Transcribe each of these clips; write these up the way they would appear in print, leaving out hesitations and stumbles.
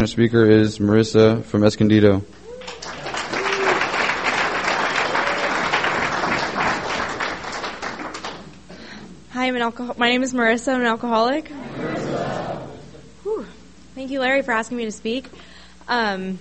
our speaker is Marissa from Escondido. Hi, my name is Marissa. I'm an alcoholic. Thank you, Larry, for asking me to speak. Man.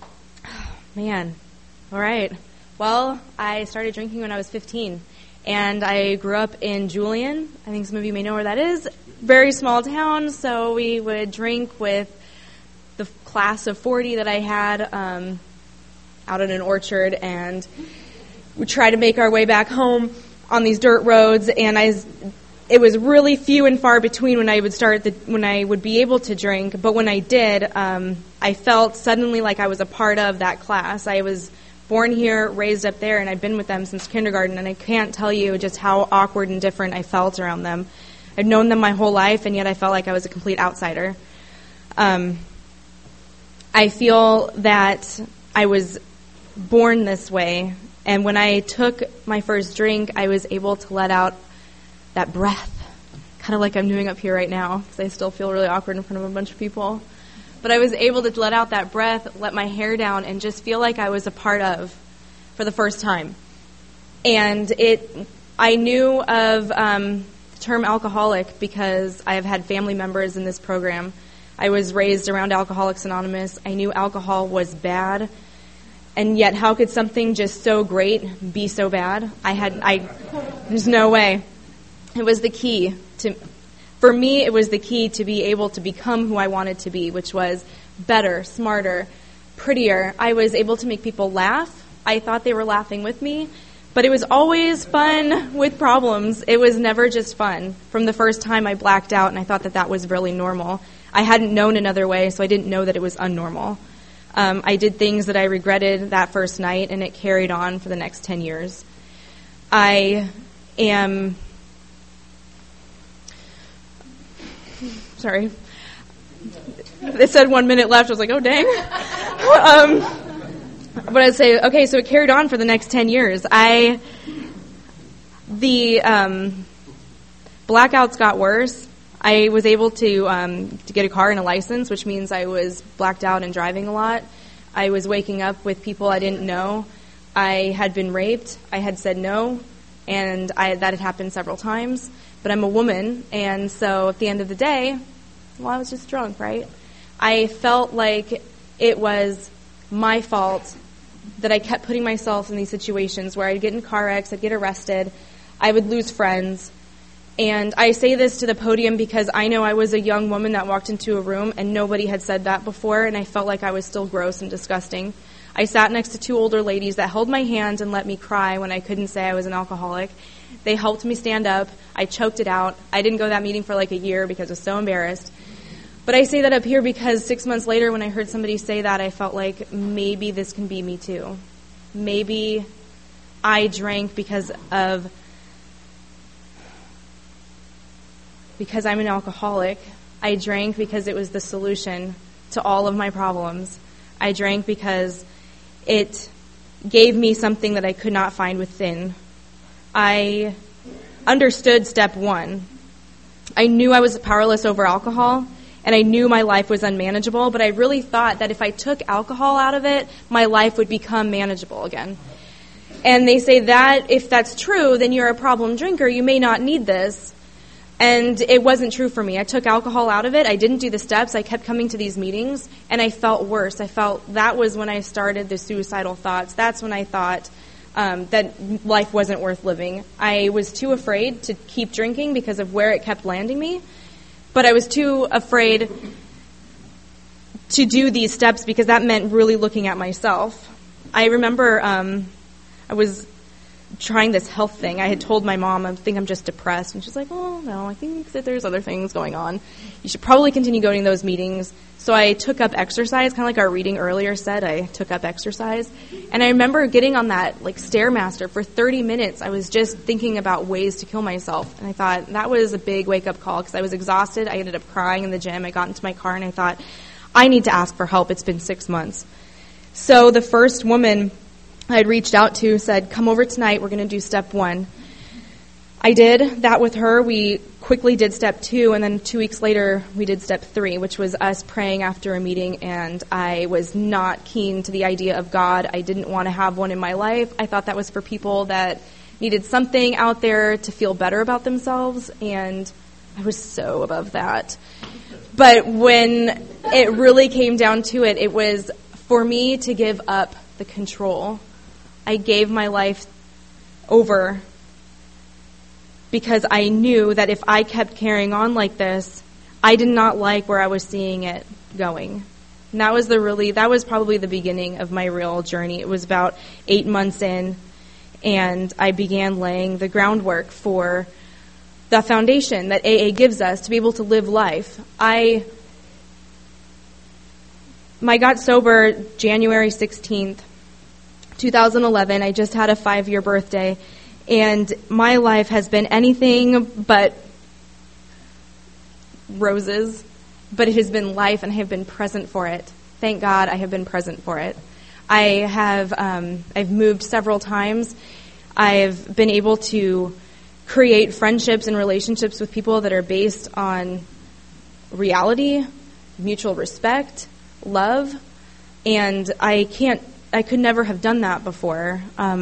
All right. Well, I started drinking when I was 15, and I grew up in Julian. I think some of you may know where that is. Very small town, so we would drink with the class of 40 that I had out in an orchard, and we try to make our way back home on these dirt roads, and it was really few and far between when I would be able to drink, but when I did, I felt suddenly like I was a part of that class. I was born here, raised up there, and I've been with them since kindergarten, and I can't tell you just how awkward and different I felt around them. I'd known them my whole life, and yet I felt like I was a complete outsider. I feel that I was born this way, and when I took my first drink, I was able to let out that breath, kind of like I'm doing up here right now, because I still feel really awkward in front of a bunch of people. But I was able to let out that breath, let my hair down, and just feel like I was a part of for the first time. And I knew of the term alcoholic because I have had family members in this program. I was raised around Alcoholics Anonymous. I knew alcohol was bad, and yet how could something just so great be so bad? There's no way. It was the key for me, it was the key to be able to become who I wanted to be, which was better, smarter, prettier. I was able to make people laugh. I thought they were laughing with me, but it was always fun with problems. It was never just fun. From the first time I blacked out, and I thought that was really normal. I hadn't known another way, so I didn't know that it was unnormal. I did things that I regretted that first night, and it carried on for the next 10 years. Sorry. They said 1 minute left. I was like, oh, dang. But I'd say, okay, so it carried on for the next 10 years. The blackouts got worse. I was able to get a car and a license, which means I was blacked out and driving a lot. I was waking up with people I didn't know. I had been raped. I had said no, and that had happened several times. But I'm a woman, and so at the end of the day, well, I was just drunk, right? I felt like it was my fault that I kept putting myself in these situations where I'd get in car wrecks, I'd get arrested, I would lose friends. And I say this to the podium because I know I was a young woman that walked into a room and nobody had said that before, and I felt like I was still gross and disgusting. I sat next to two older ladies that held my hand and let me cry when I couldn't say I was an alcoholic. They helped me stand up. I choked it out. I didn't go to that meeting for like a year because I was so embarrassed. But I say that up here because 6 months later when I heard somebody say that, I felt like maybe this can be me too. Maybe I drank because I'm an alcoholic. I drank because it was the solution to all of my problems. I drank because it gave me something that I could not find within. I understood step one. I knew I was powerless over alcohol, and I knew my life was unmanageable, but I really thought that if I took alcohol out of it, my life would become manageable again. And they say that if that's true, then you're a problem drinker. You may not need this. And it wasn't true for me. I took alcohol out of it. I didn't do the steps. I kept coming to these meetings, and I felt worse. That was when I started the suicidal thoughts. That's when I thought that life wasn't worth living. I was too afraid to keep drinking because of where it kept landing me, but I was too afraid to do these steps because that meant really looking at myself. I remember I was trying this health thing. I had told my mom, I think I'm just depressed. And she's like, oh, no, I think that there's other things going on. You should probably continue going to those meetings. So I took up exercise, kind of like our reading earlier said. I took up exercise. And I remember getting on that Stairmaster for 30 minutes. I was just thinking about ways to kill myself. And I thought that was a big wake-up call because I was exhausted. I ended up crying in the gym. I got into my car and I thought, I need to ask for help. It's been 6 months. So the first woman I had reached out to said, come over tonight, we're going to do step one. I did that with her. We quickly did step 2, and then 2 weeks later, we did step 3, which was us praying after a meeting, and I was not keen to the idea of God. I didn't want to have one in my life. I thought that was for people that needed something out there to feel better about themselves, and I was so above that. But when it really came down to it, it was for me to give up the control. I gave my life over because I knew that if I kept carrying on like this, I did not like where I was seeing it going. And that was probably the beginning of my real journey. It was about 8 months in, and I began laying the groundwork for the foundation that AA gives us to be able to live life. I got sober January 16th, 2011. I just had a 5-year birthday. And my life has been anything but roses, but it has been life, and I have been present for it. Thank God I have been present for it. I've moved several times. I've been able to create friendships and relationships with people that are based on reality, mutual respect, love, and I could never have done that before.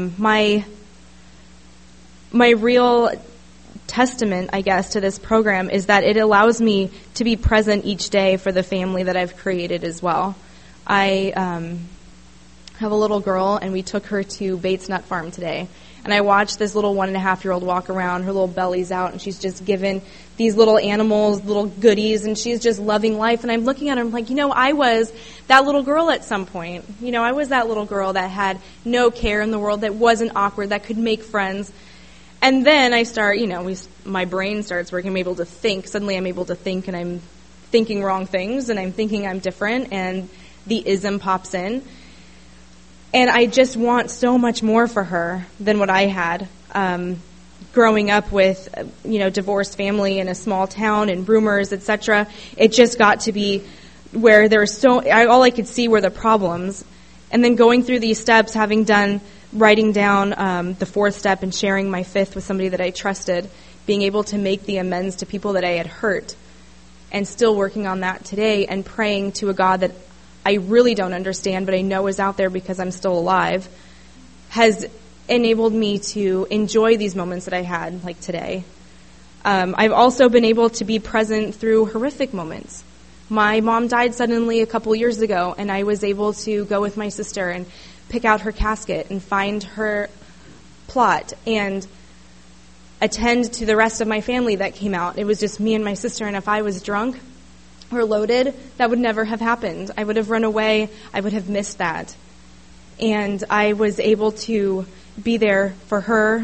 My real testament, I guess, to this program is that it allows me to be present each day for the family that I've created as well. I have a little girl, and we took her to Bates Nut Farm today. And I watched this little 1.5-year-old walk around. Her little belly's out, and she's just given these little animals little goodies, and she's just loving life. And I'm looking at her, I'm like, I was that little girl at some point. I was that little girl that had no care in the world, that wasn't awkward, that could make friends. And then I start, my brain starts working. I'm able to think. Suddenly I'm able to think, and I'm thinking wrong things, and I'm thinking I'm different, and the ism pops in. And I just want so much more for her than what I had. Growing up with, divorced family in a small town and rumors, etc., it just got to be where there was all I could see were the problems. And then going through these steps, writing down the 4th step and sharing my 5th with somebody that I trusted, being able to make the amends to people that I had hurt, and still working on that today and praying to a God that I really don't understand, but I know is out there because I'm still alive, has enabled me to enjoy these moments that I had, like today. I've also been able to be present through horrific moments. My mom died suddenly a couple years ago, and I was able to go with my sister and pick out her casket and find her plot and attend to the rest of my family that came out. It was just me and my sister, and if I was drunk or loaded, that would never have happened. I would have run away. I would have missed that. And I was able to be there for her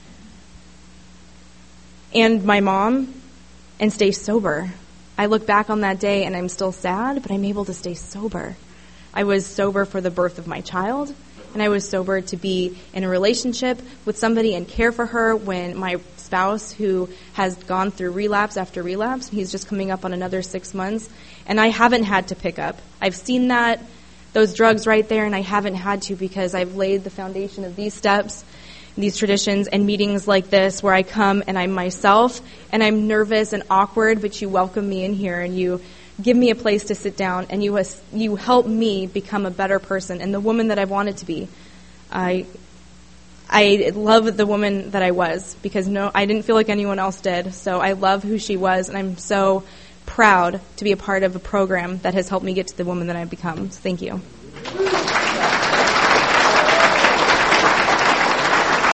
and my mom and stay sober. I look back on that day and I'm still sad, but I'm able to stay sober. I was sober for the birth of my child, and I was sober to be in a relationship with somebody and care for her when my spouse, who has gone through relapse after relapse, he's just coming up on another 6 months, and I haven't had to pick up. I've seen those drugs right there, and I haven't had to because I've laid the foundation of these steps, these traditions, and meetings like this where I come and I'm myself, and I'm nervous and awkward, but you welcome me in here and you give me a place to sit down, and you help me become a better person and the woman that I've wanted to be. I love the woman that I was because I didn't feel like anyone else did. So I love who she was, and I'm so proud to be a part of a program that has helped me get to the woman that I've become. So thank you.